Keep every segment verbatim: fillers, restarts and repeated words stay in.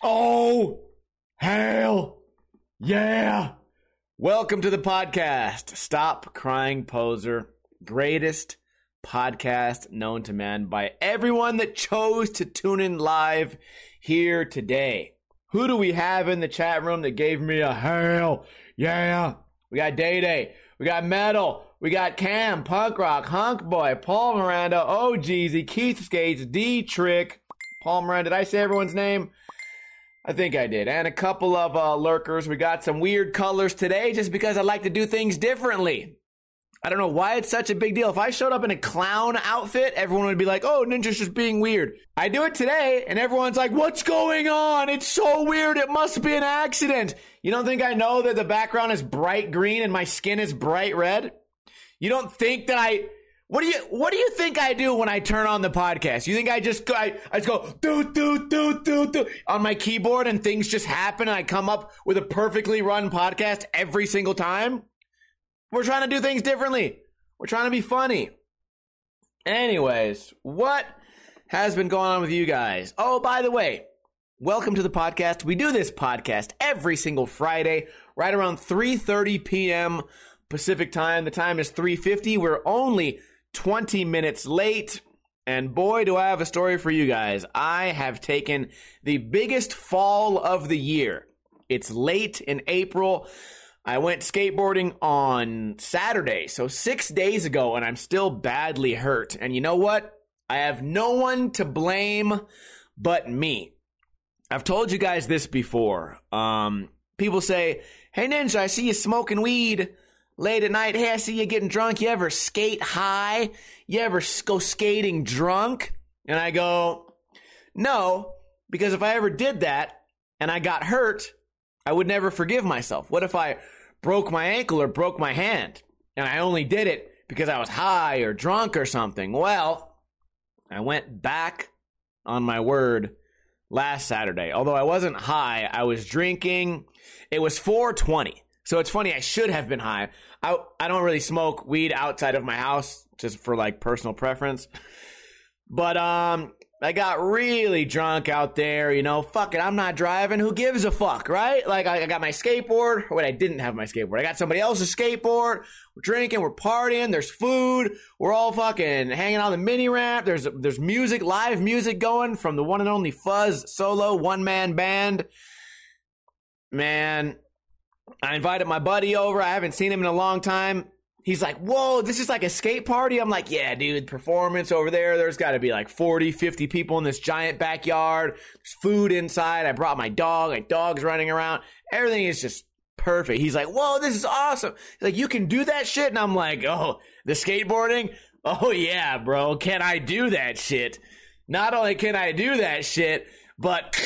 Oh, hell, yeah. Welcome to the podcast, Stop Crying Poser, greatest podcast known to man by everyone that chose to tune in live here today. Who do we have in the chat room that gave me a hell, yeah? We got Day Day, we got Metal, we got Cam, Punk Rock, Hunk Boy, Paul Miranda, O Jeezy, Keith Skates, D-Trick, Paul Miranda. Did I say everyone's name? I think I did. And a couple of uh, lurkers. We got some weird colors today just because I like to do things differently. I don't know why it's such a big deal. If I showed up in a clown outfit, everyone would be like, oh, Ninja's just being weird. I do it today, and everyone's like, what's going on? It's so weird. It must be an accident. You don't think I know that the background is bright green and my skin is bright red? You don't think that I... What do you What do you think I do when I turn on the podcast? You think I just go, I, I just go do do do do do on my keyboard and things just happen and I come up with a perfectly run podcast every single time? We're trying to do things differently. We're trying to be funny. Anyways, what has been going on with you guys? Oh, by the way, welcome to the podcast. We do this podcast every single Friday, right around three thirty p.m. Pacific time. The time is three fifty. We're only twenty minutes late, and boy, do I have a story for you guys. I have taken the biggest fall of the year. It's late in April. I went skateboarding on Saturday, so six days ago, and I'm still badly hurt. And you know what? I have no one to blame but me. I've told you guys this before. Um, people say, hey, Ninja, I see you smoking weed late at night. Hey, I see you getting drunk. You ever skate high? You ever go skating drunk? And I go, no, because if I ever did that and I got hurt, I would never forgive myself. What if I broke my ankle or broke my hand and I only did it because I was high or drunk or something? Well, I went back on my word last Saturday. Although I wasn't high, I was drinking. It was four twenty. So it's funny, I should have been high. I, I don't really smoke weed outside of my house, just for like personal preference. But um, I got really drunk out there, you know. Fuck it, I'm not driving. Who gives a fuck, right? Like I, I got my skateboard. Or wait, I didn't have my skateboard. I got somebody else's skateboard. We're drinking, we're partying. There's food. We're all fucking hanging on the mini ramp. There's there's music, live music going from the one and only Fuzz Solo one man band. Man. I invited my buddy over. I haven't seen him in a long time. He's like, whoa, this is like a skate party? I'm like, yeah, dude, performance over there. There's got to be like forty, fifty people in this giant backyard. There's food inside. I brought my dog. My dog's running around. Everything is just perfect. He's like, whoa, this is awesome. He's like, you can do that shit? And I'm like, oh, the skateboarding? Oh, yeah, bro. Can I do that shit? Not only can I do that shit, but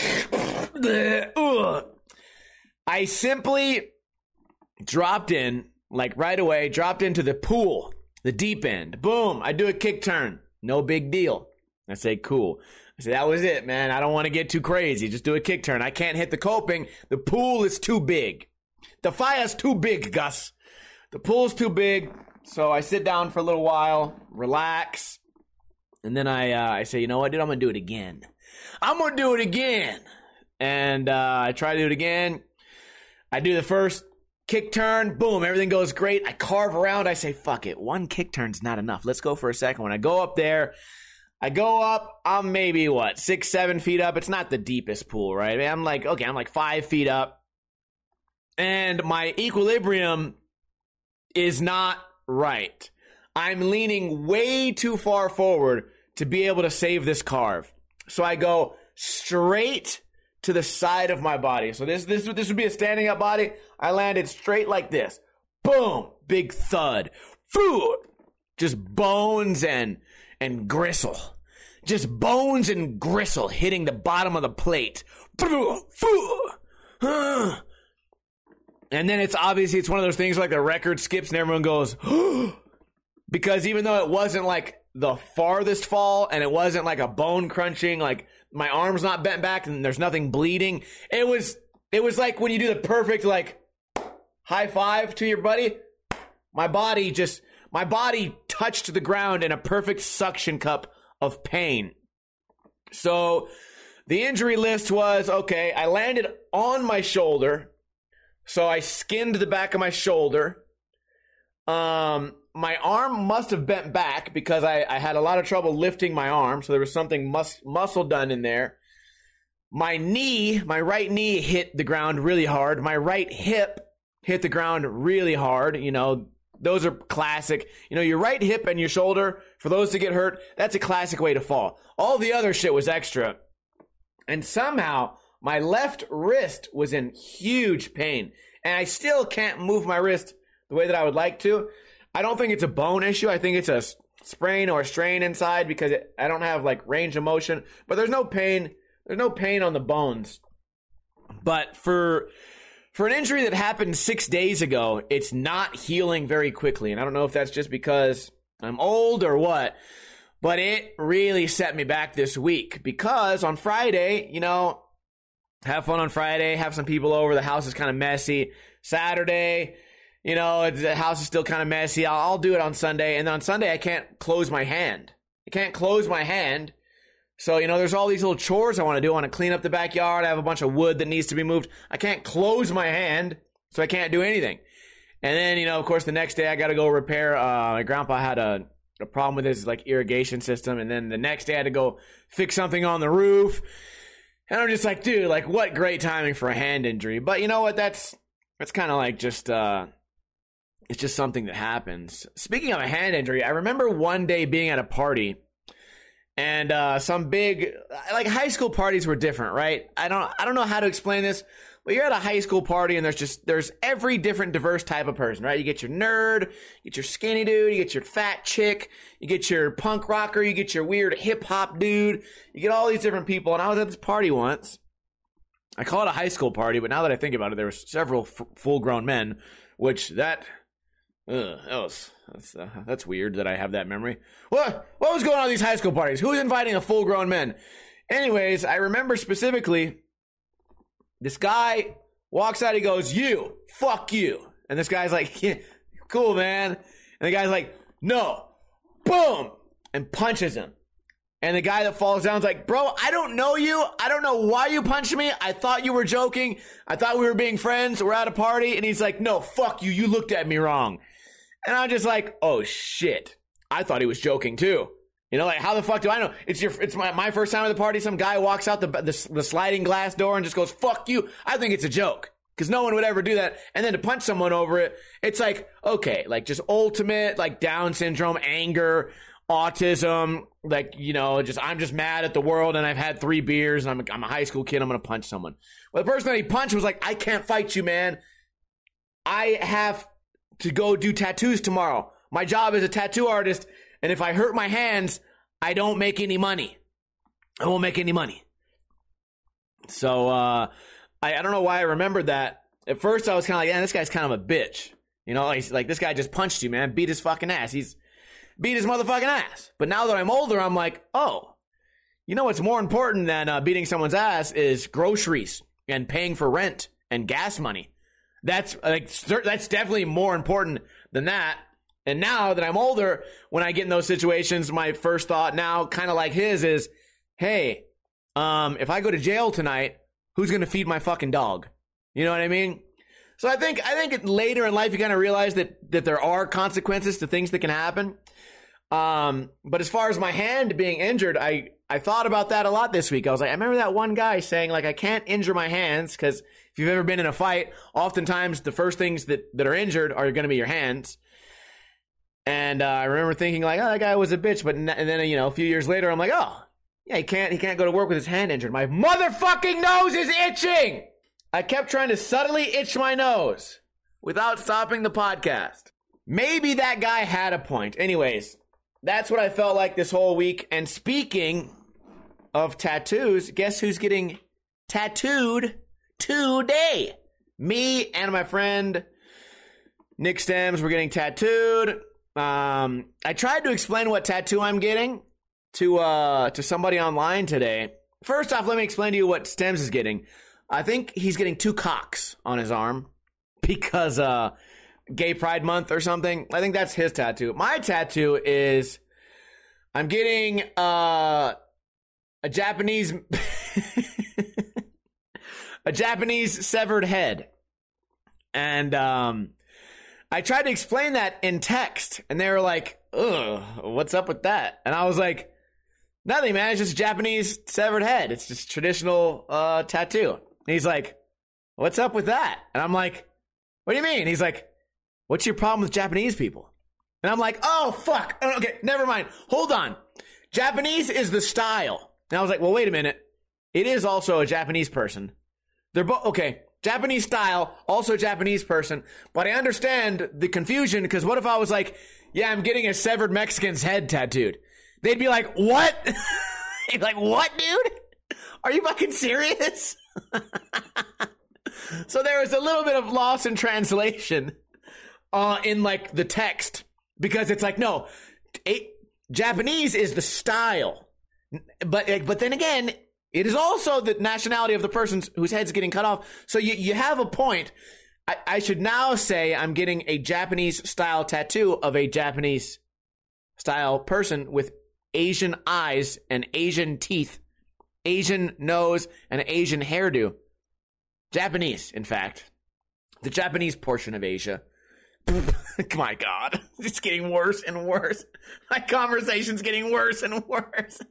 I simply dropped in, like right away, dropped into the pool, the deep end. Boom, I do a kick turn. No big deal. I say, cool. I say, that was it, man. I don't want to get too crazy. Just do a kick turn. I can't hit the coping. The pool is too big. The fire's too big, Gus. The pool's too big. So I sit down for a little while, relax. And then I uh, I say, you know what, dude? I'm going to do it again. I'm going to do it again. And uh, I try to do it again. I do the first kick turn. Boom. Everything goes great. I carve around. I say, fuck it. One kick turn's not enough. Let's go for a second one. I go up there. I go up. I'm maybe, what, six, seven feet up. It's not the deepest pool, right? I mean, I'm like, okay, I'm like five feet up. And my equilibrium is not right. I'm leaning way too far forward to be able to save this carve. So I go straight to the side of my body. So this this this would be a standing up body. I landed straight like this. Boom! Big thud. Foo! Just bones and and gristle. Just bones and gristle hitting the bottom of the plate. And then it's obviously, it's one of those things like the record skips and everyone goes, because even though it wasn't like the farthest fall and it wasn't like a bone crunching, like my arm's not bent back and there's nothing bleeding. It was, it was like when you do the perfect, like, high five to your buddy. My body just, my body touched the ground in a perfect suction cup of pain. So The injury list was, okay, I landed on my shoulder, so I skinned the back of my shoulder. Um, my arm must have bent back because I, I had a lot of trouble lifting my arm, so there was something mus- muscle done in there. My knee, my right knee hit the ground really hard. My right hip hit the ground really hard. You know, those are classic. You know, your right hip and your shoulder, for those to get hurt, that's a classic way to fall. All the other shit was extra. And somehow, my left wrist was in huge pain. And I still can't move my wrist the way that I would like to. I don't think it's a bone issue. I think it's a sprain or a strain inside because it, I don't have, like, range of motion. But there's no pain. There's no pain on the bones. But for for an injury that happened six days ago, it's not healing very quickly. And I don't know if that's just because I'm old or what. But it really set me back this week because on Friday, you know, have fun on Friday, have some people over. The house is kind of messy. Saturday, you know, the house is still kind of messy. I'll, I'll do it on Sunday. And on Sunday, I can't close my hand. I can't close my hand. So, you know, there's all these little chores I want to do. I want to clean up the backyard. I have a bunch of wood that needs to be moved. I can't close my hand, so I can't do anything. And then, you know, of course, the next day I got to go repair. Uh, my grandpa had a, a problem with his, like, irrigation system. And then the next day I had to go fix something on the roof. And I'm just like, dude, like, what great timing for a hand injury. But you know what? That's, that's kind of like just, uh, it's just something that happens. Speaking of a hand injury, I remember one day being at a party. And uh, some big, like high school parties were different, right? I don't, I don't know how to explain this, but you're at a high school party and there's just, there's every different diverse type of person, right? You get your nerd, you get your skinny dude, you get your fat chick, you get your punk rocker, you get your weird hip hop dude, you get all these different people. And I was at this party once. I call it a high school party, but now that I think about it, there were several f- full grown men, which that, ugh, that was... That's uh, that's weird that I have that memory. What what was going on at these high school parties? Who was inviting a full-grown man? Anyways, I remember specifically, this guy walks out, he goes, you, fuck you. And this guy's like, yeah, cool, man. And the guy's like, no, boom, and punches him. And the guy that falls down is like, bro, I don't know you. I don't know why you punched me. I thought you were joking. I thought we were being friends. We're at a party. And he's like, no, fuck you. You looked at me wrong. And I'm just like, oh shit. I thought he was joking too. You know, like, how the fuck do I know? It's your, it's my, my first time at the party. Some guy walks out the, the the sliding glass door and just goes, fuck you. I think it's a joke. Because no one would ever do that. And then to punch someone over it, it's like, okay, like just ultimate, like Down syndrome, anger, autism, like, you know, just, I'm just mad at the world and I've had three beers and I'm, I'm a high school kid. I'm going to punch someone. Well, the person that he punched was like, I can't fight you, man. I have to go do tattoos tomorrow. My job is a tattoo artist, and if I hurt my hands, I don't make any money. I won't make any money. So, uh, I, I don't know why I remembered that. At first, I was kind of like, yeah, this guy's kind of a bitch. You know, like, like, this guy just punched you, man. Beat his fucking ass. He's beat his motherfucking ass. But now that I'm older, I'm like, oh, you know what's more important than uh, beating someone's ass is groceries and paying for rent and gas money. That's like that's definitely more important than that. And now that I'm older, when I get in those situations, my first thought now, kind of like his, is, hey, um, if I go to jail tonight, who's gonna feed my fucking dog? You know what I mean? So I think I think later in life you kind of realize that that there are consequences to things that can happen. Um, but as far as my hand being injured, I I thought about that a lot this week. I was like, I remember that one guy saying, like, I can't injure my hands because if you've ever been in a fight, oftentimes the first things that, that are injured are going to be your hands. And uh, I remember thinking, like, oh, that guy was a bitch. But n- and then, you know, a few years later, I'm like, oh, yeah, he can't, he can't go to work with his hand injured. My motherfucking nose is itching. I kept trying to subtly itch my nose without stopping the podcast. Maybe that guy had a point. Anyways, that's what I felt like this whole week. And speaking of tattoos, guess who's getting tattooed today? Me and my friend Nick Stems were getting tattooed. Um, I tried to explain what tattoo I'm getting to uh, to somebody online today. First off, let me explain to you what Stems is getting. I think he's getting two cocks on his arm because uh, Gay Pride Month or something. I think that's his tattoo. My tattoo is I'm getting uh, a Japanese a Japanese severed head. And um, I tried to explain that in text, and they were like, ugh, what's up with that? And I was like, nothing, man. It's just a Japanese severed head. It's just traditional uh, tattoo. And he's like, what's up with that? And I'm like, what do you mean? He's like, what's your problem with Japanese people? And I'm like, oh, fuck. Okay, never mind. Hold on. Japanese is the style. And I was like, well, wait a minute. It is also a Japanese person. They're both, okay, Japanese style, also Japanese person. But I understand the confusion, because what if I was like, yeah, I'm getting a severed Mexican's head tattooed? They'd be like, what? They'd be like, what, dude? Are you fucking serious? So there was a little bit of loss in translation uh, in like the text, because it's like, no, it, Japanese is the style. But but then again, it is also the nationality of the person whose head's getting cut off. So you, you have a point. I, I should now say I'm getting a Japanese style tattoo of a Japanese style person with Asian eyes and Asian teeth, Asian nose, and Asian hairdo. Japanese, in fact. The Japanese portion of Asia. My God. It's getting worse and worse. My conversation's getting worse and worse.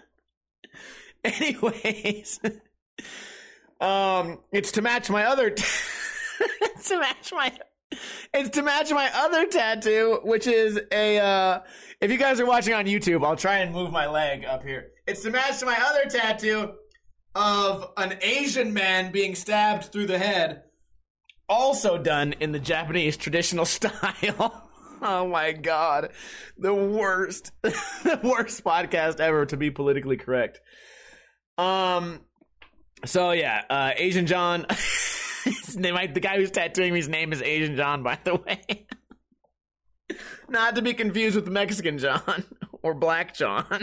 Anyways. Um, it's to match my other... T- it's to match my... It's to match my other tattoo, which is a... Uh, if you guys are watching on YouTube, I'll try and move my leg up here. It's to match my other tattoo of an Asian man being stabbed through the head, also done in the Japanese traditional style. Oh my God. The worst, the worst podcast ever to be politically correct. Um, so yeah, uh, Asian John, his name, the guy who's tattooing me's name is Asian John, by the way. Not to be confused with Mexican John or Black John.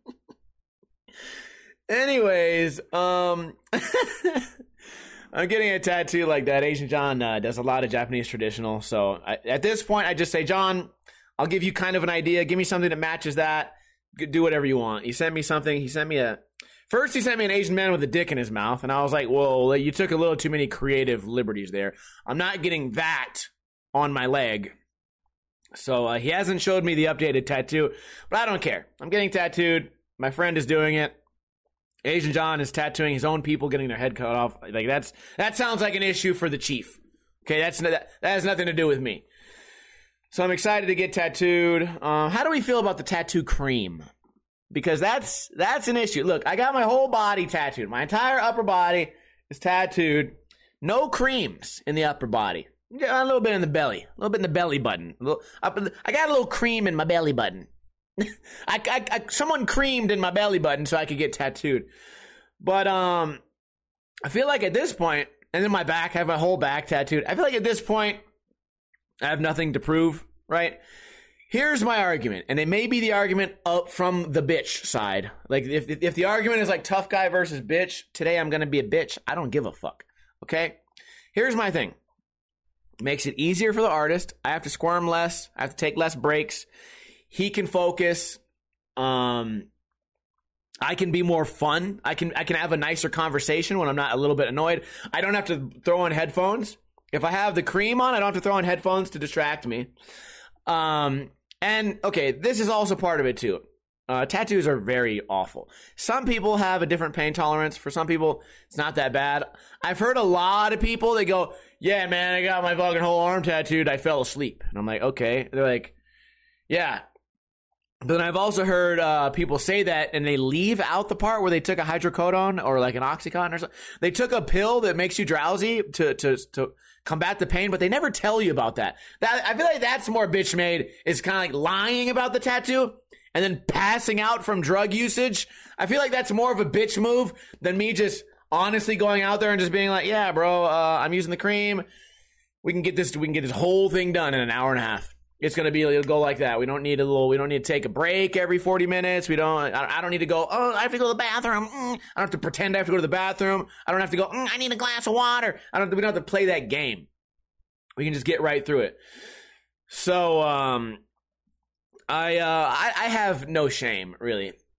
Anyways, um, I'm getting a tattoo like that. Asian John uh, does a lot of Japanese traditional. So I, at this point, I just say, John, I'll give you kind of an idea. Give me something that matches that. Do whatever you want. He sent me something. He sent me a... First, he sent me an Asian man with a dick in his mouth. And I was like, whoa, you took a little too many creative liberties there. I'm not getting that on my leg. So uh, he hasn't showed me the updated tattoo. But I don't care. I'm getting tattooed. My friend is doing it. Asian John is tattooing his own people, getting their head cut off. Like that's that sounds like an issue for the chief. Okay, that's that, that has nothing to do with me. So I'm excited to get tattooed. Uh, how do we feel about the tattoo cream? Because that's that's an issue. Look, I got my whole body tattooed. My entire upper body is tattooed. No creams in the upper body. A little bit in the belly. A little bit in the belly button. A little, up in the, I got a little cream in my belly button. I, I, I, someone creamed in my belly button so I could get tattooed. But um, I feel like at this point, and then my back, I have my whole back tattooed. I feel like at this point, I have nothing to prove, right? Here's my argument, and it may be the argument up from the bitch side. Like, if if the argument is like tough guy versus bitch, today I'm going to be a bitch. I don't give a fuck, okay? Here's my thing. Makes it easier for the artist. I have to squirm less. I have to take less breaks. He can focus. Um, I can be more fun. I can I can have a nicer conversation when I'm not a little bit annoyed. I don't have to throw on headphones. If I have the cream on, I don't have to throw on headphones to distract me. Um, and, okay, this is also part of it, too. Uh, tattoos are very awful. Some people have a different pain tolerance. For some people, it's not that bad. I've heard a lot of people that go, yeah, man, I got my fucking whole arm tattooed. I fell asleep. And I'm like, okay. They're like, yeah. But then I've also heard uh, people say that and they leave out the part where they took a hydrocodone or like an Oxycontin or something. They took a pill that makes you drowsy to to to combat the pain, but they never tell you about that. That I feel like that's more bitch made, is kind of like lying about the tattoo and then passing out from drug usage. I feel like that's more of a bitch move than me just honestly going out there and just being like, yeah, bro, uh, I'm using the cream. We can get this. We can get this whole thing done in an hour and a half. It's going to be, it'll go like that. We don't need a little, we don't need to take a break every forty minutes. We don't, I, I don't need to go, oh, I have to go to the bathroom. Mm. I don't have to pretend I have to go to the bathroom. I don't have to go, mm, I need a glass of water. I don't, we don't have to play that game. We can just get right through it. So, um, I, uh, I, I have no shame, really.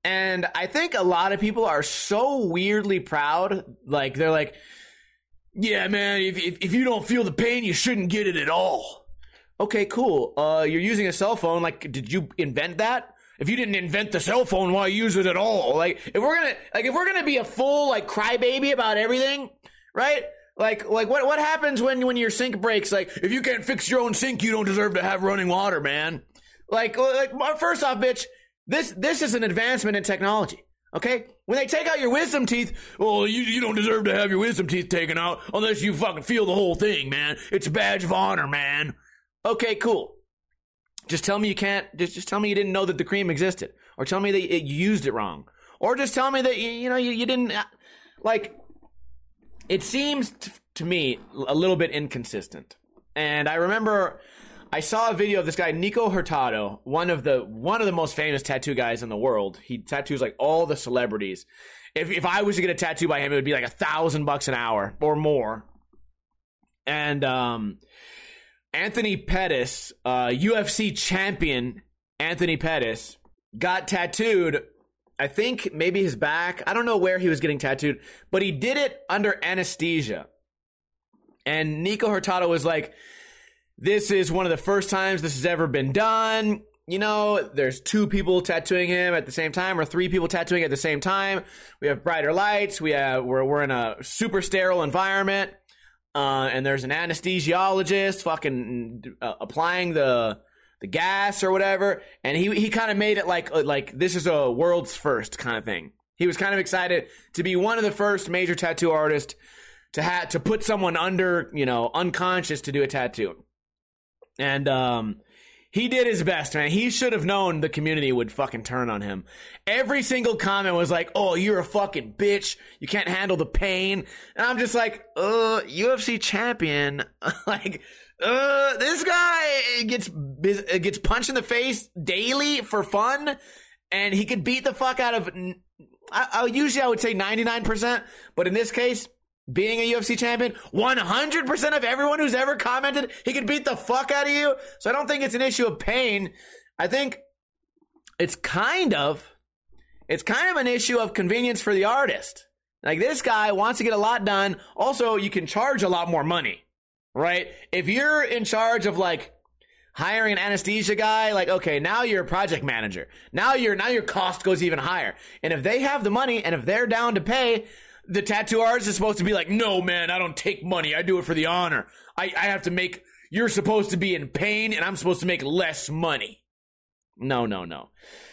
And I think a lot of people are so weirdly proud. Like, they're like, yeah, man, if, if, if you don't feel the pain, you shouldn't get it at all. Okay, cool. Uh, you're using a cell phone. Like, did you invent that? If you didn't invent the cell phone, why use it at all? Like, if we're gonna, like, if we're gonna be a full, like, crybaby about everything, right? Like, like what, what happens when, when your sink breaks? Like, if you can't fix your own sink, you don't deserve to have running water, man. Like, like, first off, bitch, this, this is an advancement in technology. Okay? When they take out your wisdom teeth, well, you, you don't deserve to have your wisdom teeth taken out unless you fucking feel the whole thing, man. It's a badge of honor, man. Okay, cool. Just tell me you can't, just, just tell me you didn't know that the cream existed. Or tell me that you used it wrong. Or just tell me that, you, you know, you, you didn't, like, it seems t- to me a little bit inconsistent. And I remember I saw a video of this guy, Nico Hurtado, one of the one of the most famous tattoo guys in the world. He tattoos like all the celebrities. If if I was to get a tattoo by him, it would be like a thousand bucks an hour or more. And um, Anthony Pettis, uh, U F C champion Anthony Pettis, got tattooed. I think maybe his back. I don't know where he was getting tattooed, but he did it under anesthesia. And Nico Hurtado was like, this is one of the first times this has ever been done. You know, there's two people tattooing him at the same time, or three people tattooing at the same time. We have brighter lights. We have we're we're in a super sterile environment, uh, and there's an anesthesiologist fucking uh, applying the the gas or whatever. And he he kind of made it like like this is a world's first kind of thing. He was kind of excited to be one of the first major tattoo artists to ha- to put someone under, you know, unconscious to do a tattoo. And um, he did his best, man. He should have known the community would fucking turn on him. Every single comment was like, oh, you're a fucking bitch. You can't handle the pain. And I'm just like, uh, U F C champion. like, uh, this guy gets gets punched in the face daily for fun. And he could beat the fuck out of, I, I usually I would say ninety-nine percent. But in this case, being a U F C champion, one hundred percent of everyone who's ever commented, he could beat the fuck out of you. So I don't think it's an issue of pain. I think it's kind of, it's kind of an issue of convenience for the artist. Like, this guy wants to get a lot done. Also, you can charge a lot more money, right? If you're in charge of, like, hiring an anesthesia guy, like, okay, now you're a project manager. Now your now your cost goes even higher. And if they have the money and if they're down to pay, the tattoo artist is supposed to be like, no, man, I don't take money. I do it for the honor. I, I have to make, you're supposed to be in pain and I'm supposed to make less money. No, no, no.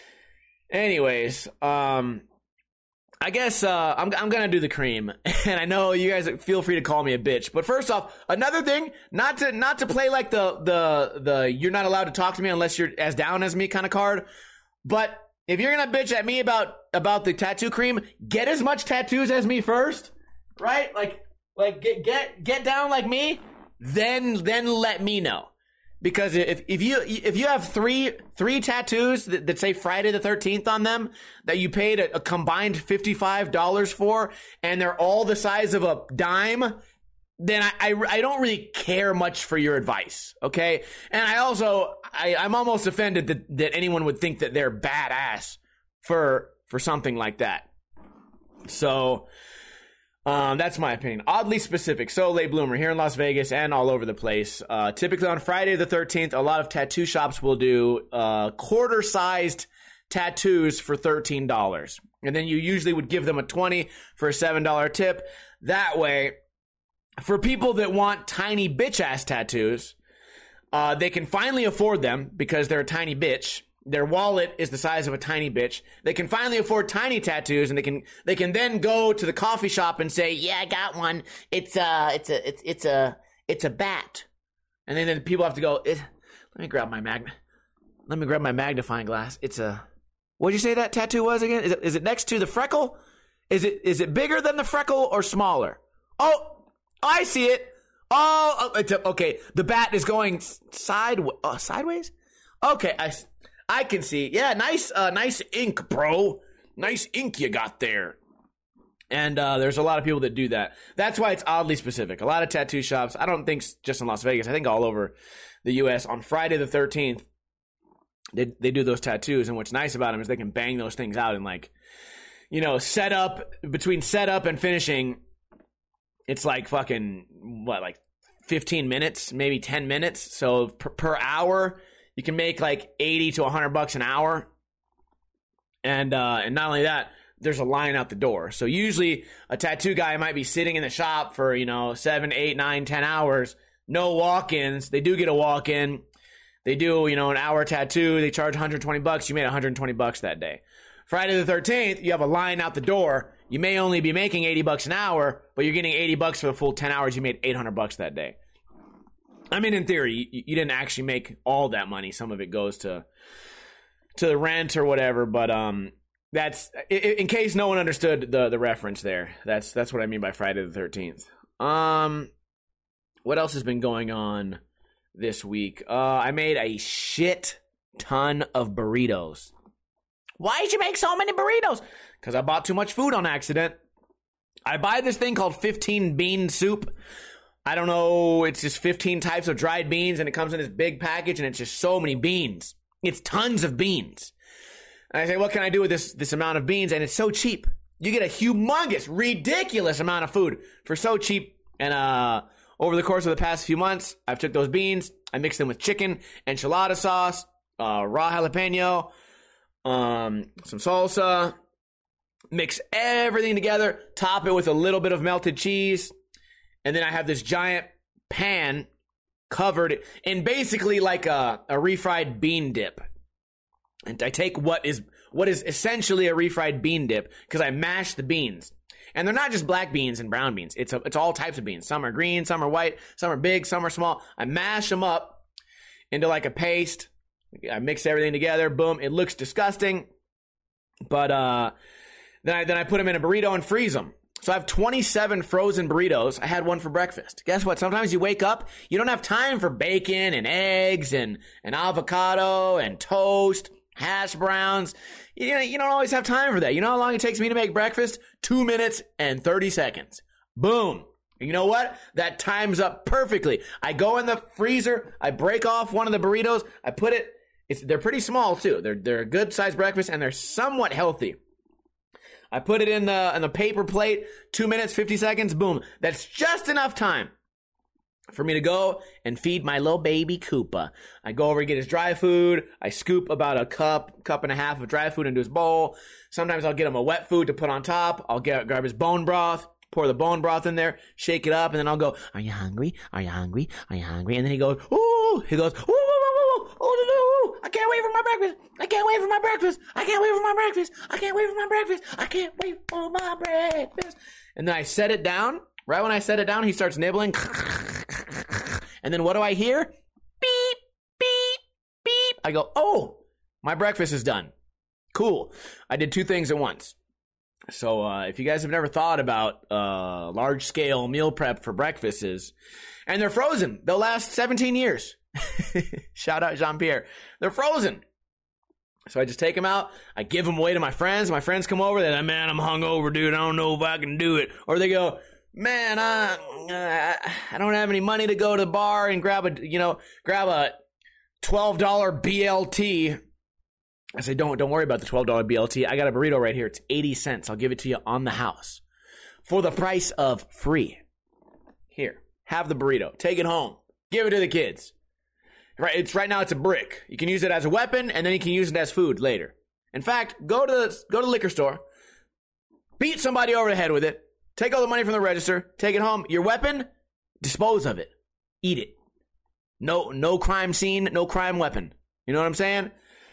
Anyways, um, I guess, uh, I'm, I'm gonna do the cream. And I know you guys feel free to call me a bitch. But first off, another thing, not to, not to play like the, the, the, you're not allowed to talk to me unless you're as down as me kind of card. But if you're gonna bitch at me about about the tattoo cream, get as much tattoos as me first, right? Like, like get get get down like me, then then let me know, because if if you if you have three three tattoos that, that say Friday the thirteenth on them that you paid a, a combined fifty-five dollars for, and they're all the size of a dime, then I, I, I don't really care much for your advice, okay? And I also, I, I'm almost offended that, that anyone would think that they're badass for for something like that. So, um, that's my opinion. Oddly specific. So, late bloomer here in Las Vegas and all over the place. Uh, typically on Friday the thirteenth, a lot of tattoo shops will do uh, quarter-sized tattoos for thirteen dollars. And then you usually would give them a twenty dollars for a seven dollars tip. That way, for people that want tiny bitch-ass tattoos, uh, they can finally afford them because they're a tiny bitch. Their wallet is the size of a tiny bitch. They can finally afford tiny tattoos, and they can they can then go to the coffee shop and say, "Yeah, I got one. It's a it's a it's it's a it's a bat." And then, then people have to go, "Let me grab my mag, let me grab my magnifying glass. It's a what'd you say that tattoo was again? Is it is it next to the freckle? Is it is it bigger than the freckle or smaller? Oh." I see it. Oh, it's a, okay. The bat is going side uh, sideways. Okay, I, I can see. Yeah, nice, uh, nice ink, bro. Nice ink you got there. And uh, there's a lot of people that do that. That's why it's oddly specific. A lot of tattoo shops. I don't think just in Las Vegas. I think all over the U S on Friday the thirteenth. they they do those tattoos, and what's nice about them is they can bang those things out in like, you know, setup between setup and finishing. It's like fucking what, like fifteen minutes, maybe ten minutes. So per, per hour, you can make like eighty to a hundred bucks an hour. And uh, and not only that, there's a line out the door. So usually a tattoo guy might be sitting in the shop for, you know, seven, eight, nine, ten hours. No walk-ins. They do get a walk-in. They do, you know, an hour tattoo. They charge one hundred twenty bucks. You made one hundred twenty bucks that day. Friday the thirteenth, you have a line out the door. You may only be making eighty bucks an hour, but you're getting eighty bucks for the full ten hours. You made eight hundred bucks that day. I mean, in theory, you, you didn't actually make all that money. Some of it goes to to the rent or whatever, but um, that's in, in case no one understood the the reference there. That's that's what I mean by Friday the thirteenth. Um, what else has been going on this week? Uh, I made a shit ton of burritos. Why did you make so many burritos? Because I bought too much food on accident. I buy this thing called fifteen bean soup. I don't know, it's just fifteen types of dried beans, and it comes in this big package, and it's just so many beans. It's tons of beans. And I say, what can I do with this, this amount of beans? And it's so cheap. You get a humongous, ridiculous amount of food for so cheap. And uh, over the course of the past few months, I've took those beans, I mixed them with chicken, enchilada sauce, uh, raw jalapeno, um, some salsa, mix everything together, top it with a little bit of melted cheese, and then I have this giant pan covered in basically like a, a refried bean dip. And I take what is what is essentially a refried bean dip because I mash the beans. And they're not just black beans and brown beans. It's a, it's all types of beans. Some are green, some are white, some are big, some are small. I mash them up into like a paste. I mix everything together. Boom. It looks disgusting. But uh, then I then I put them in a burrito and freeze them. So I have twenty-seven frozen burritos. I had one for breakfast. Guess what? Sometimes you wake up, you don't have time for bacon and eggs and, and avocado and toast, hash browns. You know, you don't always have time for that. You know how long it takes me to make breakfast? Two minutes and thirty seconds. Boom. You know what? That times up perfectly. I go in the freezer. I break off one of the burritos. I put it. It's they're pretty small too. They're they're a good sized breakfast and they're somewhat healthy. I put it in the in the paper plate. Two minutes, fifty seconds. Boom. That's just enough time for me to go and feed my little baby Koopa. I go over and get his dry food. I scoop about a cup, cup and a half of dry food into his bowl. Sometimes I'll get him a wet food to put on top. I'll get grab his bone broth. Pour the bone broth in there, shake it up, and then I'll go, are you hungry? Are you hungry? Are you hungry? And then he goes, ooh, he goes, ooh, ooh, ooh, ooh, ooh, ooh, I can't wait for my breakfast. I can't wait for my breakfast. I can't wait for my breakfast. I can't wait for my breakfast. I can't wait for my breakfast. And then I set it down. Right when I set it down, he starts nibbling. And then what do I hear? Beep, beep, beep. I go, oh, my breakfast is done. Cool. I did two things at once. So uh, if you guys have never thought about uh, large-scale meal prep for breakfasts, and they're frozen. They'll last seventeen years. Shout out Jean-Pierre. They're frozen. So I just take them out. I give them away to my friends. My friends come over. They're like, man, I'm hungover, dude. I don't know if I can do it. Or they go, man, uh, uh, I don't have any money to go to the bar and grab a, you know, grab a twelve dollar B L T. I say, don't don't worry about the twelve dollar B L T. I got a burrito right here. It's eighty cents. I'll give it to you on the house for the price of free. Here, have the burrito. Take it home. Give it to the kids. Right, it's right now it's a brick. You can use it as a weapon, and then you can use it as food later. In fact, go to the, go to the liquor store, beat somebody over the head with it, take all the money from the register, take it home. Your weapon, dispose of it. Eat it. No, no crime scene, no crime weapon. You know what I'm saying?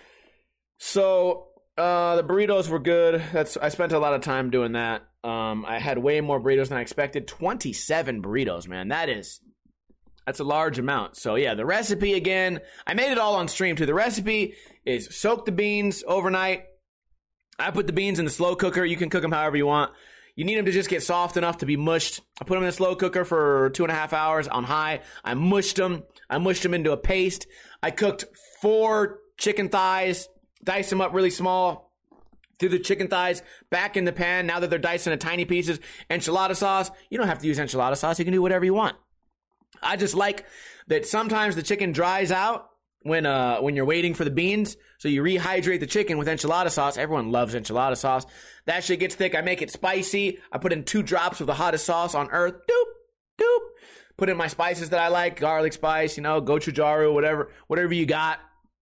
So uh, the burritos were good. That's I spent a lot of time doing that. Um, I had way more burritos than I expected. twenty-seven burritos, man. That is that's a large amount. So yeah, the recipe again. I made it all on stream too. The recipe is soak the beans overnight. I put the beans in the slow cooker. You can cook them however you want. You need them to just get soft enough to be mushed. I put them in the slow cooker for two and a half hours on high. I mushed them. I mushed them into a paste. I cooked four chicken thighs. Dice them up really small, threw the chicken thighs back in the pan now that they're diced into tiny pieces. Enchilada sauce. You don't have to use enchilada sauce. You can do whatever you want. I just like that sometimes the chicken dries out when uh when you're waiting for the beans. So you rehydrate the chicken with enchilada sauce. Everyone loves enchilada sauce. That shit gets thick. I make it spicy. I put in two drops of the hottest sauce on earth. Doop, doop. Put in my spices that I like, garlic spice, you know, gochujang, whatever, whatever you got.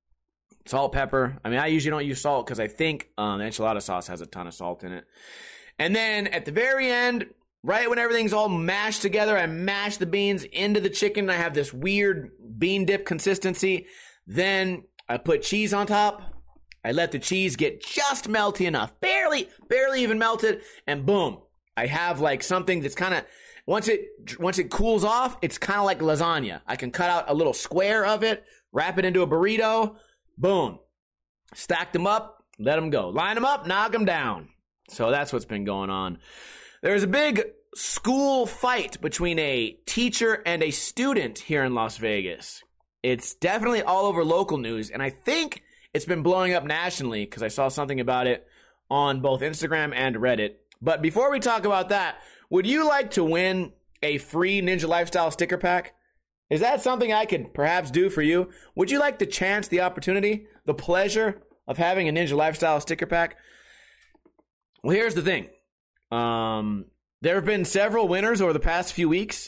Salt, pepper. I mean, I usually don't use salt because I think um, the enchilada sauce has a ton of salt in it. And then at the very end, right when everything's all mashed together, I mash the beans into the chicken. I have this weird bean dip consistency. Then I put cheese on top. I let the cheese get just melty enough, barely, barely even melted, and boom, I have like something that's kind of, once it once it cools off, it's kind of like lasagna. I can cut out a little square of it, wrap it into a burrito, boom, stack them up, let them go, line them up, knock them down. So that's what's been going on. There's a big school fight between a teacher and a student here in Las Vegas. It's definitely all over local news, and I think it's been blowing up nationally because I saw something about it on both Instagram and Reddit. But before we talk about that, would you like to win a free Ninja Lifestyle sticker pack? Is that something I could perhaps do for you? Would you like the chance, the opportunity, the pleasure of having a Ninja Lifestyle sticker pack? Well, here's the thing. Um, there have been several winners over the past few weeks,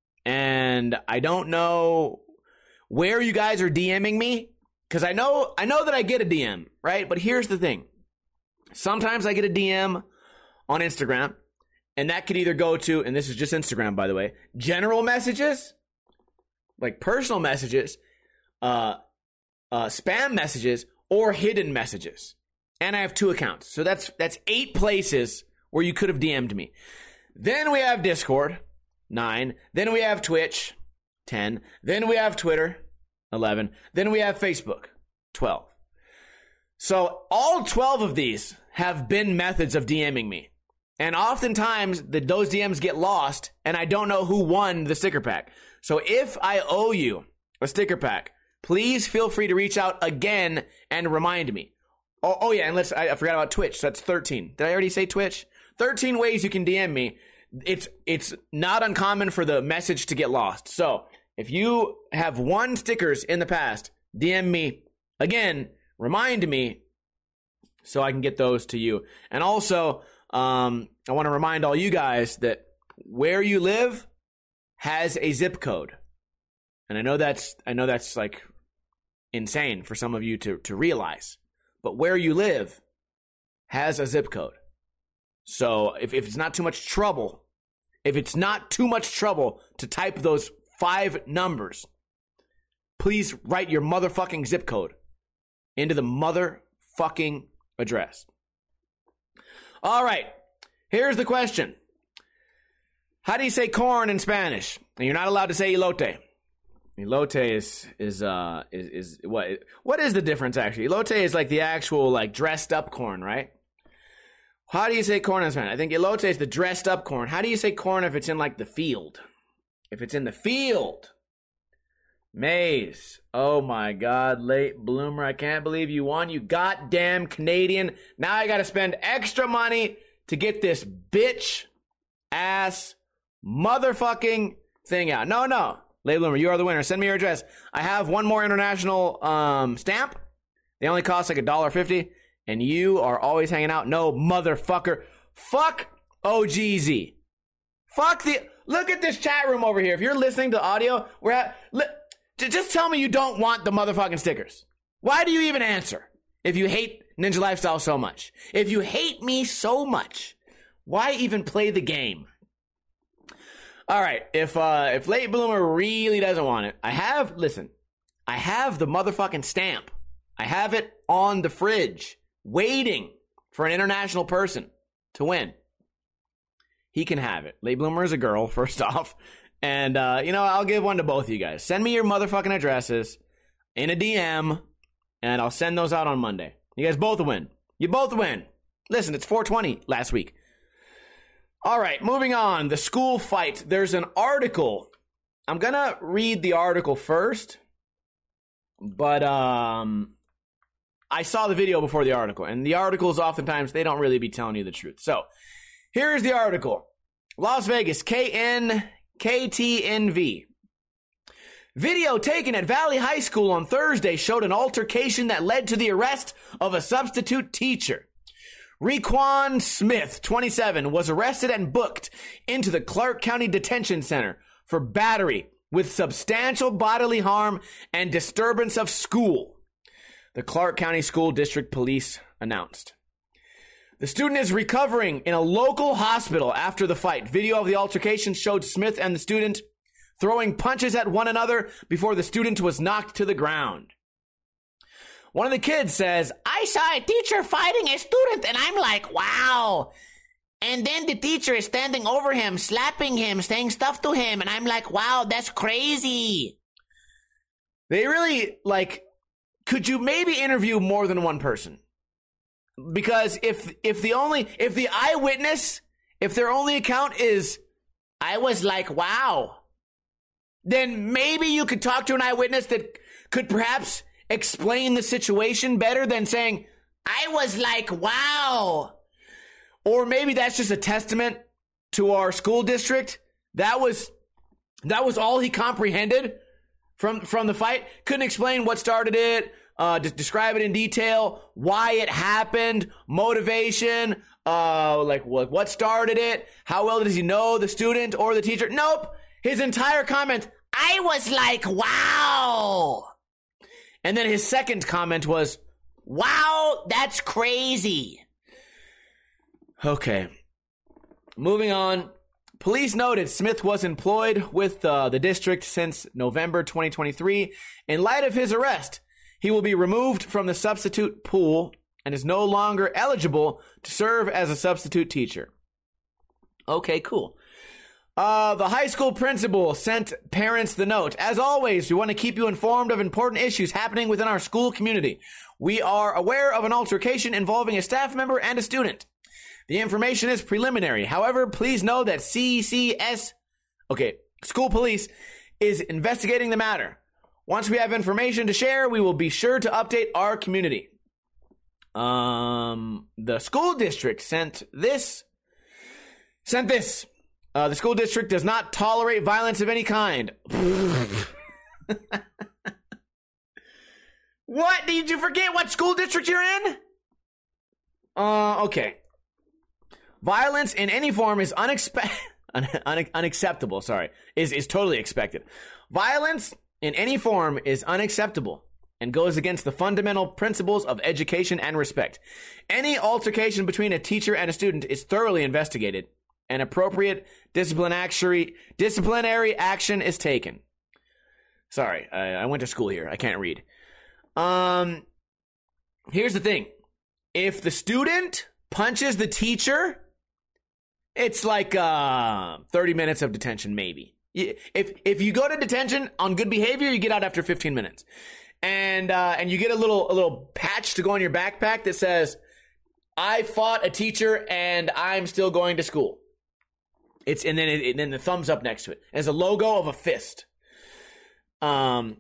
and I don't know where you guys are DMing me, because I know I know that I get a D M, right? But here's the thing. Sometimes I get a D M on Instagram, and that could either go to, and this is just Instagram, by the way, general messages, like personal messages, uh, uh, spam messages, or hidden messages. And I have two accounts. So that's that's eight places where you could have D M'd me. Then we have Discord, nine. Then we have Twitch, ten. Then we have Twitter, eleven. Then we have Facebook, twelve. So all twelve of these have been methods of DMing me. And oftentimes, the, those D Ms get lost, and I don't know who won the sticker pack. So if I owe you a sticker pack, please feel free to reach out again and remind me. Oh, oh yeah, and let's, I, I forgot about Twitch. So that's thirteen. Did I already say Twitch? thirteen ways you can D M me. It's, it's not uncommon for the message to get lost. So if you have won stickers in the past, D M me again, remind me so I can get those to you. And also, um, I want to remind all you guys that where you live has a zip code. And I know that's, I know that's like insane for some of you to, to realize, but where you live has a zip code. So if, if it's not too much trouble, if it's not too much trouble to type those five numbers, please write your motherfucking zip code into the motherfucking address. All right, here's the question. How do you say corn in Spanish? And you're not allowed to say elote. Elote is is uh is is what what is the difference actually? Elote is like the actual like dressed up corn, right? How do you say corn in Spanish? I think elote is the dressed up corn. How do you say corn if it's in like the field? If it's in the field. Maize. Oh my God, late bloomer. I can't believe you won. You goddamn Canadian. Now I got to spend extra money to get this bitch ass motherfucking thing out. No, no. Late bloomer, you are the winner. Send me your address. I have one more international um, stamp. They only cost like a dollar fifty. And you are always hanging out. No, motherfucker. Fuck O G Z. Fuck the... Look at this chat room over here. If you're listening to audio, we're at... Li- just tell me you don't want the motherfucking stickers. Why do you even answer if you hate Ninja Lifestyle so much? If you hate me so much, why even play the game? All right, if uh, if Late Bloomer really doesn't want it, I have... Listen, I have the motherfucking stamp. I have it on the fridge, waiting for an international person to win. He can have it. Late Bloomer is a girl, first off. And, uh, you know, I'll give one to both of you guys. Send me your motherfucking addresses in a D M, and I'll send those out on Monday. You guys both win. You both win. Listen, it's four twenty last week. All right, moving on. The school fight. There's an article. I'm going to read the article first, but um, I saw the video before the article, and the articles oftentimes, they don't really be telling you the truth. So here's the article. Las Vegas, K N... K T N V. Video taken at Valley High School on Thursday showed an altercation that led to the arrest of a substitute teacher. Requan Smith, twenty-seven, was arrested and booked into the Clark County Detention Center for battery with substantial bodily harm and disturbance of school, the Clark County School District Police announced. The student is recovering in a local hospital after the fight. Video of the altercation showed Smith and the student throwing punches at one another before the student was knocked to the ground. One of the kids says, "I saw a teacher fighting a student and I'm like, wow. And then the teacher is standing over him, slapping him, saying stuff to him. And I'm like, wow, that's crazy." They really, like, could you maybe interview more than one person? Because if if the only, if the eyewitness, if their only account is, "I was like, wow," then maybe you could talk to an eyewitness that could perhaps explain the situation better than saying, "I was like, wow." Or maybe that's just a testament to our school district. That was that was all he comprehended from from the fight. Couldn't explain what started it, uh, just describe it in detail, why it happened, motivation, uh, like what what started it, how well does he know the student or the teacher? Nope. His entire comment, "I was like, wow." And then his second comment was, "Wow, that's crazy." Okay. Moving on. Police noted Smith was employed with uh, the district since November twenty twenty-three. In light of his arrest, he will be removed from the substitute pool and is no longer eligible to serve as a substitute teacher. Okay, cool. Uh, the high school principal sent parents the note. "As always, we want to keep you informed of important issues happening within our school community. We are aware of an altercation involving a staff member and a student. The information is preliminary. However, please know that C C S, okay, school police, is investigating the matter. Once we have information to share, we will be sure to update our community." Um, the school district sent this, sent this. Uh, the school district does not tolerate violence of any kind. What? Did you forget what school district you're in? Uh, okay. Violence in any form is unexpe- un- un- unacceptable, sorry, is, is totally expected. Violence in any form is unacceptable and goes against the fundamental principles of education and respect. Any altercation between a teacher and a student is thoroughly investigated, and appropriate disciplinary disciplinary action is taken. Sorry, I, I went to school here. I can't read. Um, here's the thing. If the student punches the teacher, it's like uh, thirty minutes of detention, maybe. If if you go to detention on good behavior, you get out after fifteen minutes. And uh, and you get a little a little patch to go on your backpack that says, "I fought a teacher and I'm still going to school." It's and then it, and then the thumbs up next to it. There's a logo of a fist. Um,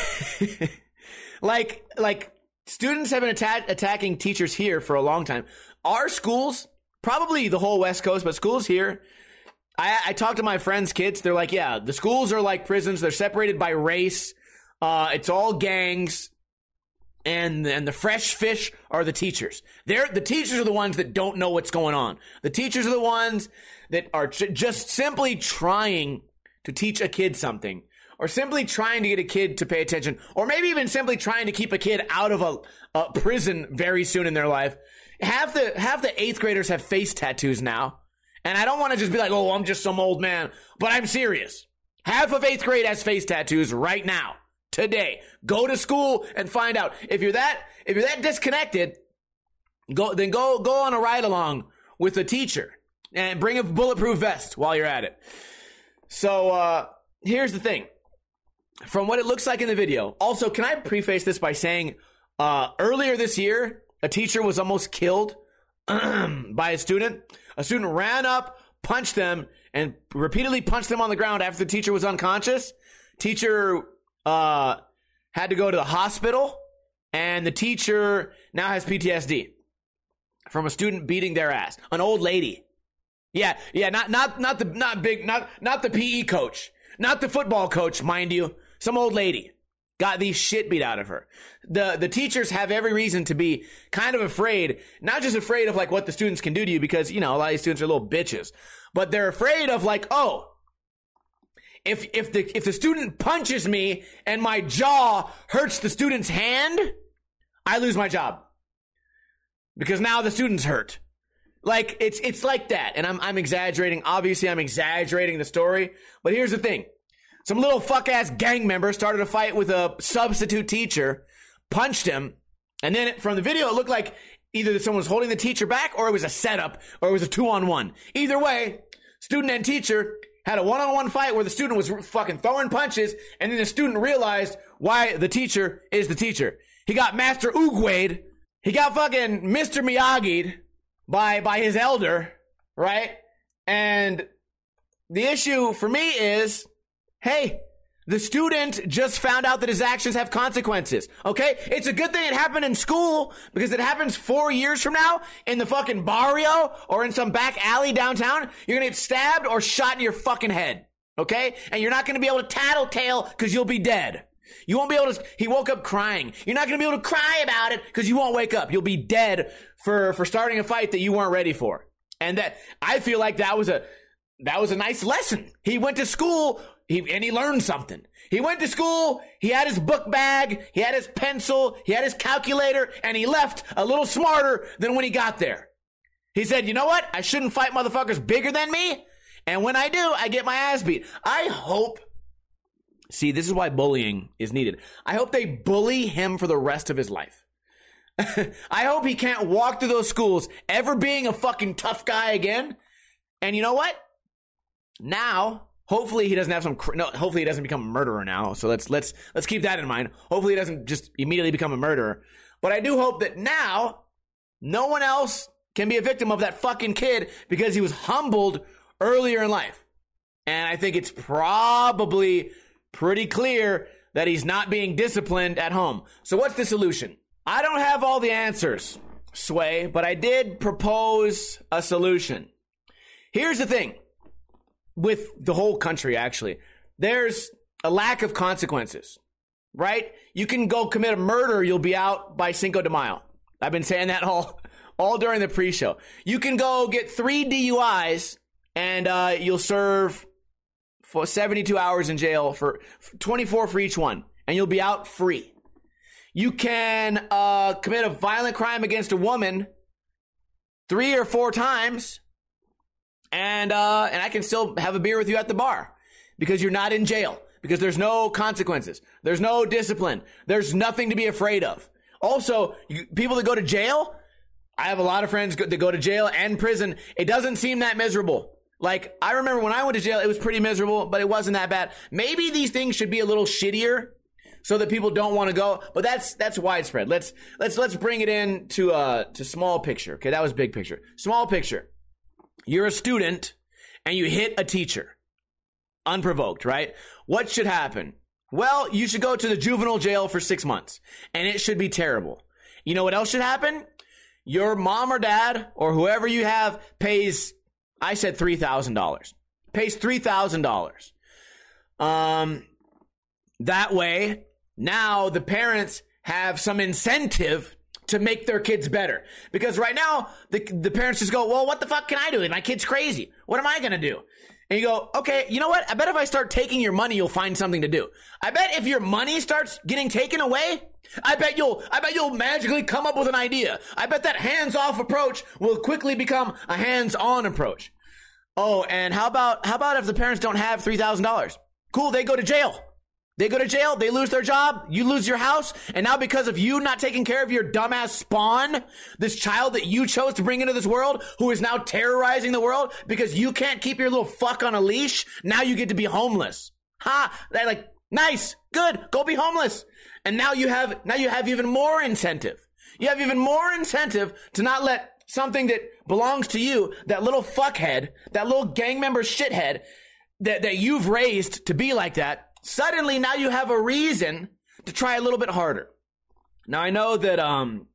like like students have been atta- attacking teachers here for a long time. Our schools, probably the whole West Coast, but schools here. I, I talk to my friends' kids. They're like, yeah, the schools are like prisons. They're separated by race. Uh, it's all gangs. And, and the fresh fish are the teachers. They're, the teachers are the ones that don't know what's going on. The teachers are the ones that are j- just simply trying to teach a kid something, or simply trying to get a kid to pay attention, or maybe even simply trying to keep a kid out of a, a prison very soon in their life. Half the, half the eighth graders have face tattoos now. And I don't want to just be like, oh, I'm just some old man, but I'm serious. Half of eighth grade has face tattoos right now. Today, go to school and find out. If you're that, if you're that disconnected, go then go go on a ride along with a teacher and bring a bulletproof vest while you're at it. So uh, here's the thing. From what it looks like in the video. Also, can I preface this by saying uh, earlier this year, a teacher was almost killed by a student. A student ran up, punched them, and repeatedly punched them on the ground after the teacher was unconscious. Teacher Uh, had to go to the hospital, and the teacher now has P T S D from a student beating their ass. An old lady. Yeah, yeah, not not not the not big not not the P E coach, not the football coach, mind you. some old lady got the shit beat out of her. The the teachers have every reason to be kind of afraid, not just afraid of like what the students can do to you because, you know, a lot of these students are little bitches, but they're afraid of like, oh, if if the if the student punches me and my jaw hurts the student's hand, I lose my job. Because now the student's hurt. Like, it's it's like that. And I'm I'm exaggerating. Obviously, I'm exaggerating the story. But here's the thing. Some little fuck-ass gang member started a fight with a substitute teacher, punched him, and then from the video, it looked like either someone was holding the teacher back or it was a setup or it was a two-on-one. Either way, student and teacher had a one-on-one fight where the student was fucking throwing punches, and then the student realized why the teacher is the teacher. He got Master Oogway'd. He got fucking Mister Miyagi'd by, by his elder, right? And the issue for me is, hey, the student just found out that his actions have consequences, okay? It's a good thing it happened in school because it happens four years from now in the fucking barrio or in some back alley downtown. You're gonna get stabbed or shot in your fucking head, okay? And you're not gonna be able to tattletale because you'll be dead. You won't be able to, he woke up crying. You're not gonna be able to cry about it because you won't wake up. You'll be dead for, for starting a fight that you weren't ready for. And that, I feel like that was a, that was a nice lesson. He went to school, He, and he learned something. He went to school, he had his book bag, he had his pencil, he had his calculator, and he left a little smarter than when he got there. He said, you know what? I shouldn't fight motherfuckers bigger than me, and when I do, I get my ass beat. I hope, see, this is why bullying is needed. I hope they bully him for the rest of his life. I hope he can't walk through those schools ever being a fucking tough guy again. And you know what? Now, hopefully he doesn't have some, no, hopefully he doesn't become a murderer now. So let's, let's, let's keep that in mind. Hopefully he doesn't just immediately become a murderer. But I do hope that now no one else can be a victim of that fucking kid because he was humbled earlier in life. And I think it's probably pretty clear that he's not being disciplined at home. So what's the solution? I don't have all the answers, Sway, but I did propose a solution. Here's the thing. With the whole country, actually, there's a lack of consequences, right? You can go commit a murder, you'll be out by Cinco de Mayo. I've been saying that all, all during the pre-show. You can go get three D U Is and uh, you'll serve for seventy-two hours in jail for twenty-four for each one, and you'll be out free. You can uh, commit a violent crime against a woman three or four times. And uh, and I can still have a beer with you at the bar because you're not in jail, because there's no consequences. There's no discipline. There's nothing to be afraid of. Also, you, people that go to jail, I have a lot of friends that go to jail and prison. It doesn't seem that miserable. Like, I remember when I went to jail, it was pretty miserable, but it wasn't that bad. Maybe these things should be a little shittier so that people don't want to go, but that's that's widespread. Let's let's let's bring it in to uh to small picture. Okay, that was big picture. Small picture. You're a student and you hit a teacher. Unprovoked, right? What should happen? Well, you should go to the juvenile jail for six months. And it should be terrible. You know what else should happen? Your mom or dad or whoever you have pays, I said three thousand dollars. Pays three thousand dollars. Um, that way, now the parents have some incentive to make their kids better. Because right now, the the parents just go, well, what the fuck can I do? My kid's crazy. What am I going to do? And you go, okay, you know what? I bet if I start taking your money, you'll find something to do. I bet if your money starts getting taken away, I bet you'll, I bet you'll magically come up with an idea. I bet that hands-off approach will quickly become a hands-on approach. Oh, and how about, how about if the parents don't have three thousand dollars? Cool, they go to jail. They go to jail, they lose their job, you lose your house, and now because of you not taking care of your dumbass spawn, this child that you chose to bring into this world, who is now terrorizing the world because you can't keep your little fuck on a leash, now you get to be homeless. Ha! They're like, nice, good, go be homeless. And now you have, now you have even more incentive. You have even more incentive to not let something that belongs to you, that little fuckhead, that little gang member shithead that, that you've raised to be like that, suddenly, now you have a reason to try a little bit harder. Now, I know that, um,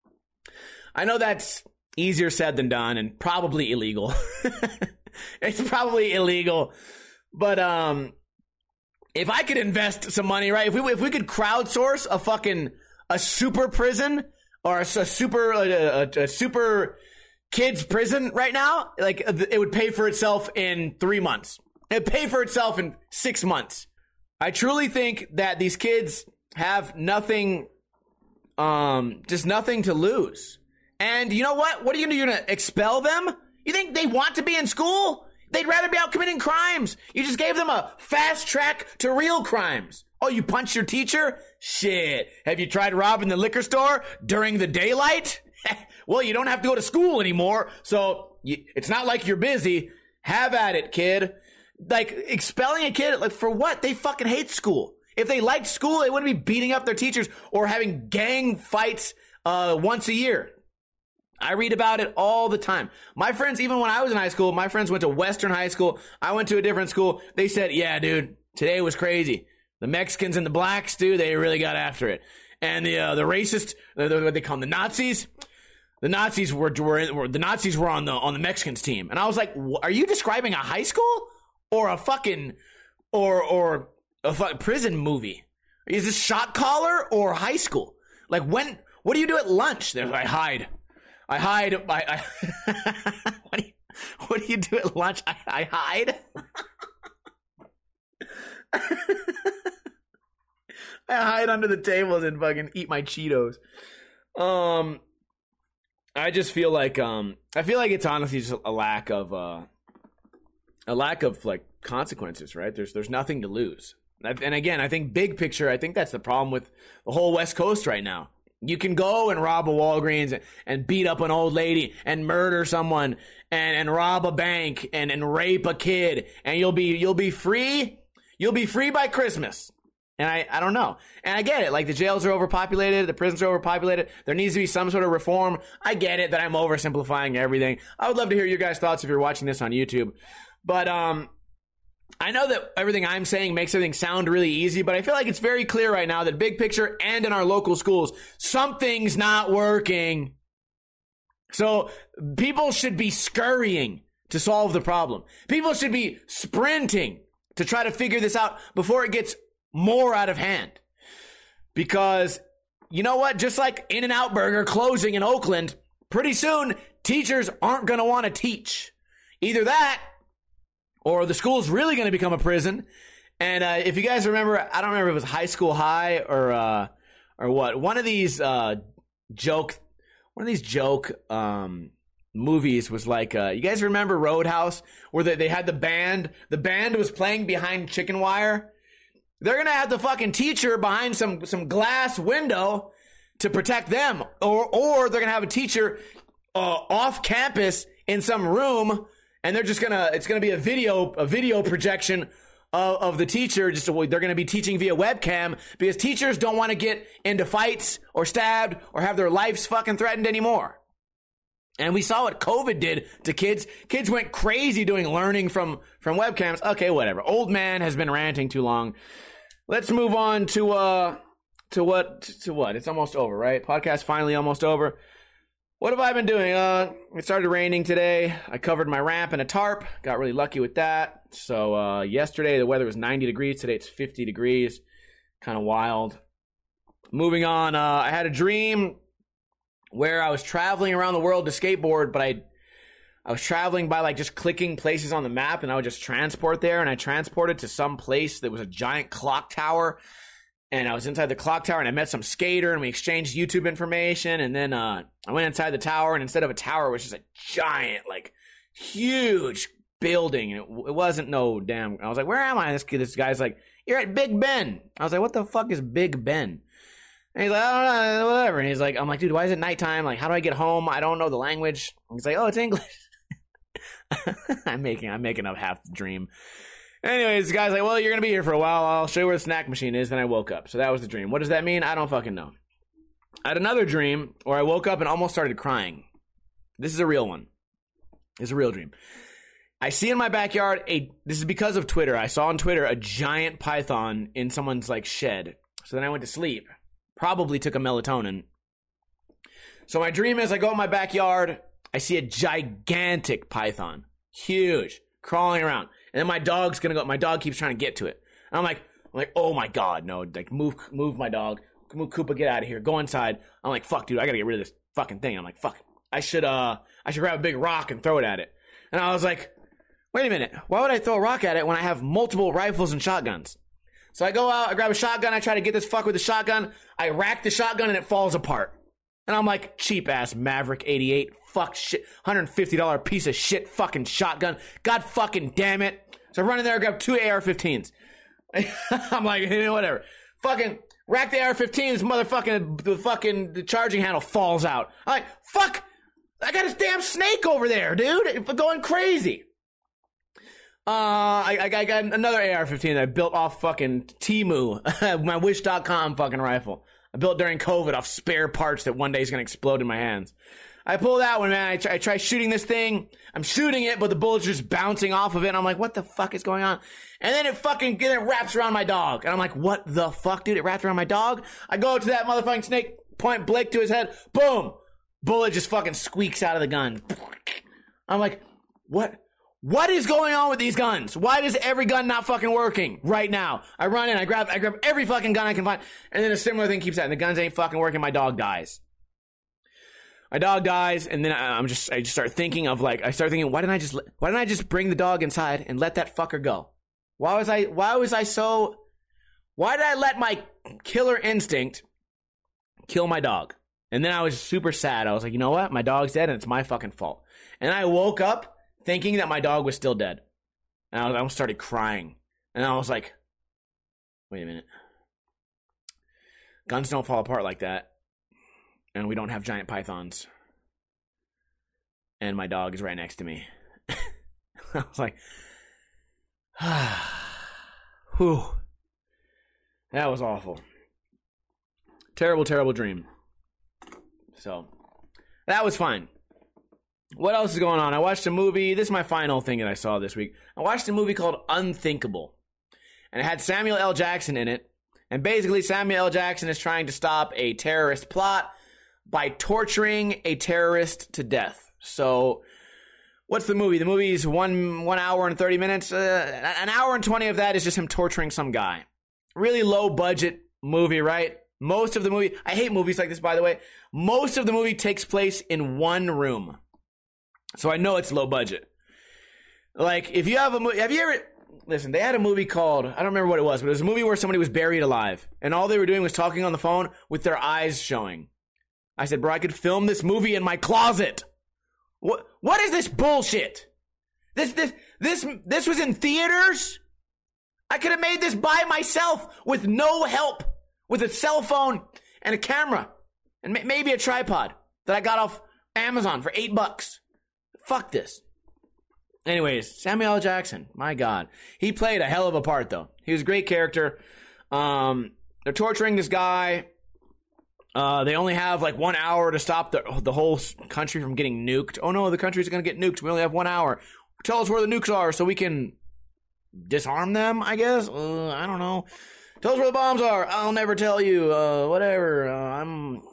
I know that's easier said than done and probably illegal. It's probably illegal. But, um, if I could invest some money, right? If we if we could crowdsource a fucking a super prison or a, a super a, a, a super kids prison right now, like it would pay for itself in three months. It'd pay for itself in six months. I truly think that these kids have nothing, um, just nothing to lose. And you know what? What are you gonna do? You're gonna expel them? You think they want to be in school? They'd rather be out committing crimes. You just gave them a fast track to real crimes. Oh, you punched your teacher? Shit. Have you tried robbing the liquor store during the daylight? Well, you don't have to go to school anymore, so you, it's not like you're busy. Have at it, kid. Like, expelling a kid, like, for what? They fucking hate school. If they liked school, they wouldn't be beating up their teachers or having gang fights uh, once a year. I read about it all the time. My friends, even when I was in high school, my friends went to Western High School. I went to a different school. They said, yeah, dude, today was crazy. The Mexicans and the blacks, dude, they really got after it. And the uh, the racist, the, the, what they call them, the Nazis, the Nazis were, were, were the Nazis were on the on the Mexicans team. And I was like, are you describing a high school or a fucking or or a fucking prison movie? Is this Shot Caller or high school? Like, when? What do you do at lunch? They're like, I hide. I hide. I, I what, do you, what do you do at lunch? I, I hide. I hide under the tables and fucking eat my Cheetos. Um, I just feel like um, I feel like it's honestly just a lack of uh, a lack of like consequences, right? There's there's nothing to lose. And again, I think big picture, I think that's the problem with the whole West Coast right now. You can go and rob a Walgreens and, and beat up an old lady and murder someone and, and rob a bank and, and rape a kid, and you'll be you'll be free. You'll be free by Christmas. And I, I don't know. And I get it. Like, the jails are overpopulated. The prisons are overpopulated. There needs to be some sort of reform. I get it that I'm oversimplifying everything. I would love to hear your guys' thoughts if you're watching this on YouTube. But um, I know that everything I'm saying makes everything sound really easy, but I feel like it's very clear right now that big picture and in our local schools, something's not working. So people should be scurrying to solve the problem. People should be sprinting to try to figure this out before it gets more out of hand. Because, you know what? Just like In-N-Out Burger closing in Oakland, pretty soon teachers aren't going to want to teach. Either that, or the school's really going to become a prison. And uh, if you guys remember, I don't remember if it was High School High or uh, or what. One of these uh, joke, one of these joke um, movies was like, uh, you guys remember Roadhouse, where they, they had the band. The band was playing behind chicken wire. They're going to have the fucking teacher behind some, some glass window to protect them. Or or they're going to have a teacher uh, off campus in some room, and they're just going to, it's going to be a video, a video projection of, of the teacher. Just They're going to be teaching via webcam because teachers don't want to get into fights or stabbed or have their lives fucking threatened anymore. And we saw what COVID did to kids. Kids went crazy doing learning from, from webcams. Okay, whatever. Old man has been ranting too long. Let's move on to uh to what to what? It's almost over, right? Podcast finally almost over. What have I been doing? Uh, it started raining today. I covered my ramp in a tarp. Got really lucky with that. So uh, yesterday the weather was ninety degrees. Today it's fifty degrees. Kind of wild. Moving on. Uh, I had a dream where I was traveling around the world to skateboard, but I I was traveling by like just clicking places on the map, and I would just transport there, and I transported to some place that was a giant clock tower, and I was inside the clock tower, and I met some skater, and we exchanged YouTube information, and then uh, I went inside the tower, and instead of a tower, it was just a giant, like, huge building, and it, it wasn't no damn, I was like, where am I? This, this guy's like, you're at Big Ben. I was like, what the fuck is Big Ben? And he's like, I don't know, whatever, and he's like, I'm like, dude, why is it nighttime? Like, how do I get home? I don't know the language. And he's like, oh, it's English. I'm making I'm making up half the dream. Anyways, the guy's like, well, you're going to be here for a while. I'll show you where the snack machine is. Then I woke up. So that was the dream. What does that mean? I don't fucking know. I had another dream where I woke up and almost started crying. This is a real one. This is a real dream. I see in my backyard, a. this is because of Twitter. I saw on Twitter a giant python in someone's like shed. So then I went to sleep. Probably took a melatonin. So my dream is I go in my backyard. I see a gigantic python, huge, crawling around. And then my dog's going to go, my dog keeps trying to get to it. And I'm like, I'm like, oh my God, no, like move, move my dog. Move, Koopa, get out of here. Go inside. I'm like, fuck, dude, I gotta get rid of this fucking thing. I'm like, fuck, I should, uh, I should grab a big rock and throw it at it. And I was like, wait a minute, why would I throw a rock at it when I have multiple rifles and shotguns? So I go out, I grab a shotgun, I try to get this fuck with the shotgun. I rack the shotgun and it falls apart. And I'm like, cheap ass Maverick eighty-eight, fuck shit, one hundred fifty dollars piece of shit fucking shotgun. God fucking damn it. So I run in there, I grab two A R fifteens. I'm like, whatever. Fucking rack the A R fifteens, motherfucking, the fucking, the charging handle falls out. I'm like, fuck, I got this damn snake over there, dude. It's going crazy. Uh, I, I got another A R fifteen that I built off fucking Temu, my wish dot com fucking rifle. I built during COVID off spare parts that one day is going to explode in my hands. I pull that one, man. I try, I try shooting this thing. I'm shooting it, but the bullet's just bouncing off of it. And I'm like, what the fuck is going on? And then it fucking then it wraps around my dog. And I'm like, what the fuck, dude? It wrapped around my dog? I go to that motherfucking snake, point Blake to his head. Boom. Bullet just fucking squeaks out of the gun. I'm like, what? What is going on with these guns? Why is every gun not fucking working right now? I run in, I grab, I grab every fucking gun I can find, and then a similar thing keeps happening. The guns ain't fucking working. My dog dies. My dog dies, and then I, I'm just, I just start thinking of like, I start thinking, why didn't I just, why didn't I just bring the dog inside and let that fucker go? Why was I, why was I so, why did I let my killer instinct kill my dog? And then I was super sad. I was like, you know what? My dog's dead, and it's my fucking fault. And I woke up thinking that my dog was still dead. And I, was, I started crying. And I was like, wait a minute. Guns don't fall apart like that. And we don't have giant pythons. And my dog is right next to me. I was like, ah, whew. That was awful. Terrible, terrible dream. So, that was fine. What else is going on? I watched a movie. This is my final thing that I saw this week. I watched a movie called Unthinkable. And it had Samuel L. Jackson in it. And basically, Samuel L. Jackson is trying to stop a terrorist plot by torturing a terrorist to death. So, what's the movie? The movie is one, one hour and thirty minutes. Uh, an hour and twenty of that is just him torturing some guy. Really low budget movie, right? Most of the movie, I hate movies like this, by the way. Most of the movie takes place in one room. So I know it's low budget. Like, if you have a movie, have you ever, listen, they had a movie called, I don't remember what it was, but it was a movie where somebody was buried alive. And all they were doing was talking on the phone with their eyes showing. I said, bro, I could film this movie in my closet. What, what is this bullshit? This, this, this, this was in theaters? I could have made this by myself with no help, with a cell phone and a camera and maybe a tripod that I got off Amazon for eight bucks. Fuck this. Anyways, Samuel L. Jackson, my God. He played a hell of a part, though. He was a great character. Um, they're torturing this guy. Uh, they only have like one hour to stop the the whole country from getting nuked. Oh no, the country's going to get nuked. We only have one hour. Tell us where the nukes are so we can disarm them, I guess? Uh, I don't know. Tell us where the bombs are. I'll never tell you. Uh, whatever. Uh, I'm...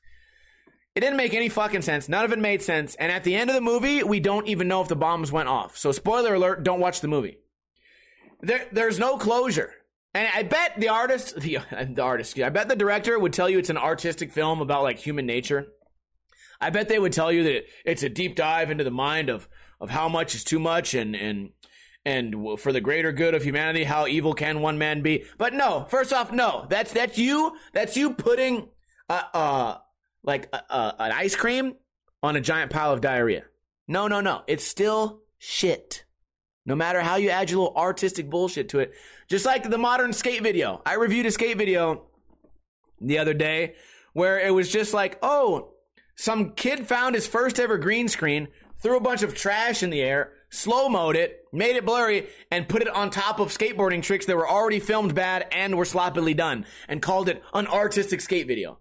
It didn't make any fucking sense. None of it made sense. And at the end of the movie, we don't even know if the bombs went off. So spoiler alert, don't watch the movie. There, there's no closure. And I bet the artist, the, the artist, I bet the director would tell you it's an artistic film about like human nature. I bet they would tell you that it's a deep dive into the mind of, of how much is too much and, and, and for the greater good of humanity, how evil can one man be. But no, first off, no, that's, that's you, that's you putting, uh, uh, like uh, uh, an ice cream on a giant pile of diarrhea. No, no, no. It's still shit. No matter how you add your little artistic bullshit to it. Just like the modern skate video. I reviewed a skate video the other day where it was just like, oh, some kid found his first ever green screen, threw a bunch of trash in the air, slow-moed it, made it blurry, and put it on top of skateboarding tricks that were already filmed bad and were sloppily done, and called it an artistic skate video.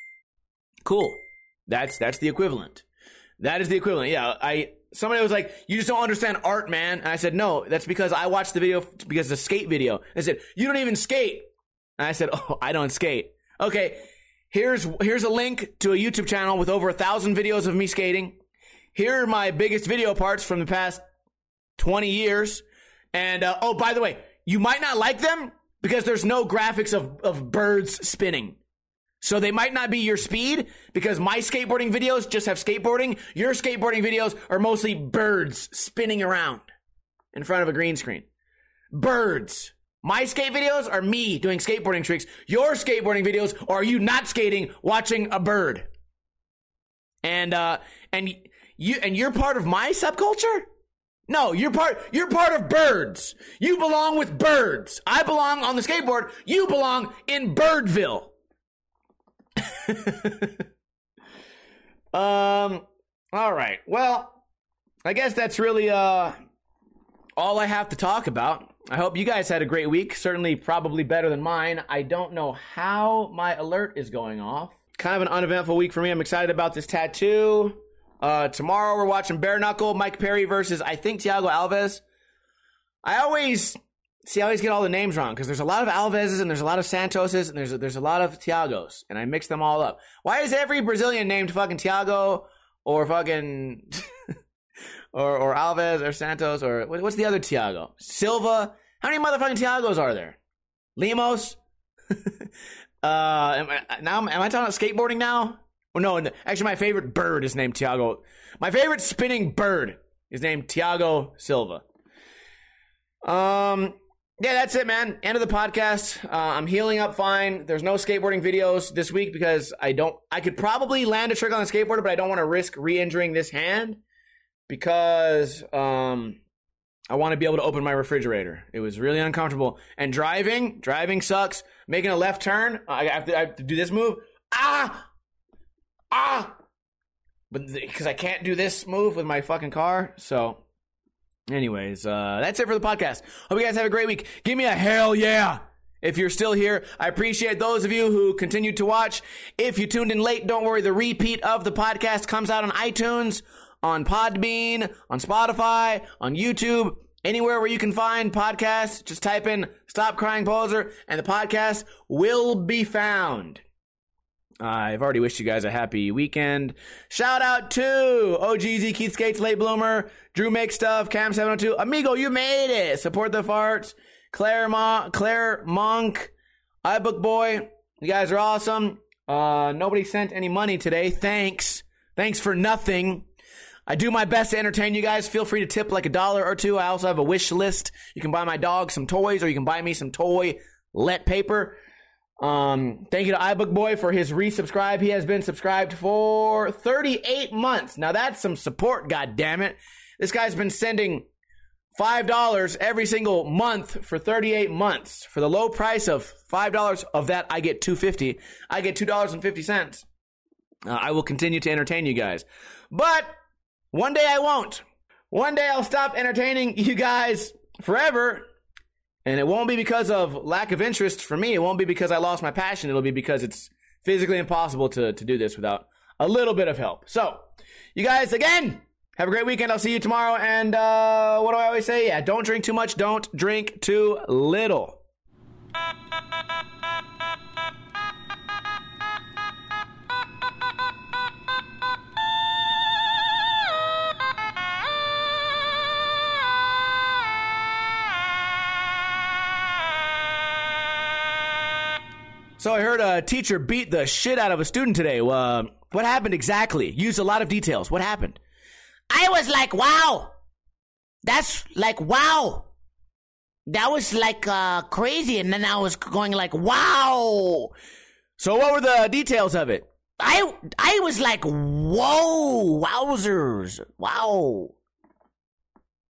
Cool. That's that's the equivalent. That is the equivalent. Yeah, I somebody was like, you just don't understand art, man. And I said, no, that's because I watched the video because it's a skate video. They said, you don't even skate. And I said, oh, I don't skate. Okay, here's here's a link to a YouTube channel with over a thousand videos of me skating. Here are my biggest video parts from the past twenty years. And, uh, oh, by the way, you might not like them, because there's no graphics of, of birds spinning. So they might not be your speed because my skateboarding videos just have skateboarding. Your skateboarding videos are mostly birds spinning around in front of a green screen. Birds. My skate videos are me doing skateboarding tricks. Your skateboarding videos are you not skating, watching a bird. And uh and you and you're part of my subculture? No, you're part you're part of birds. You belong with birds. I belong on the skateboard. You belong in Birdville. um all right. Well, I guess that's really uh all I have to talk about. I hope you guys had a great week. Certainly probably better than mine. I don't know how my alert is going off. Kind of an uneventful week for me. I'm excited about this tattoo. Uh, tomorrow we're watching Bare Knuckle, Mike Perry versus, I think, Thiago Alves. I always, see, I always get all the names wrong because there's a lot of Alveses and there's a lot of Santoses and there's a, there's a lot of Thiagos, and I mix them all up. Why is every Brazilian named fucking Thiago or fucking... Or, or Alves, or Santos, or what's the other Thiago? Silva? How many motherfucking Thiagos are there? Limos? uh, am I, now, am I talking about skateboarding now? Oh, no, actually, my favorite bird is named Thiago. My favorite spinning bird is named Thiago Silva. Um, yeah, that's it, man. End of the podcast. Uh, I'm healing up fine. There's no skateboarding videos this week because I don't, I could probably land a trick on the skateboarder, but I don't want to risk re-injuring this hand. Because um, I want to be able to open my refrigerator. It was really uncomfortable. And driving, driving sucks. Making a left turn, I have to, I have to do this move. Ah! Ah! But because I can't do this move with my fucking car. So, anyways, uh, that's it for the podcast. Hope you guys have a great week. Give me a hell yeah if you're still here. I appreciate those of you who continued to watch. If you tuned in late, don't worry. The repeat of the podcast comes out on iTunes, on Podbean, on Spotify, on YouTube, anywhere where you can find podcasts. Just type in Stop Crying Poser and the podcast will be found. Uh, I've already wished you guys a happy weekend. Shout out to O G Z, Keith Skates, Late Bloomer, Drew Make Stuff, Cam seven oh two, Amigo, you made it. Support the Farts, Claire, Mo- Claire Monk, iBook Boy. You guys are awesome. Uh, nobody sent any money today. Thanks. Thanks for nothing. I do my best to entertain you guys. Feel free to tip like a dollar or two. I also have a wish list. You can buy my dog some toys, or you can buy me some toilet paper. Um, thank you to iBook Boy for his resubscribe. He has been subscribed for thirty-eight months. Now that's some support, goddammit. This guy's been sending five dollars every single month for thirty-eight months. For the low price of five dollars, of that I get two dollars and fifty cents. I get two dollars and fifty cents. Uh, I will continue to entertain you guys. But one day I won't. One day I'll stop entertaining you guys forever. And it won't be because of lack of interest for me. It won't be because I lost my passion. It'll be because it's physically impossible to, to do this without a little bit of help. So, you guys, again, have a great weekend. I'll see you tomorrow. And uh, what do I always say? Yeah, don't drink too much. Don't drink too little. So I heard a teacher beat the shit out of a student today. Uh, what happened exactly? Use a lot of details. What happened? I was like, wow. That's like, wow. That was like uh, crazy. And then I was going like, wow. So what were the details of it? I I was like, whoa, wowzers. Wow.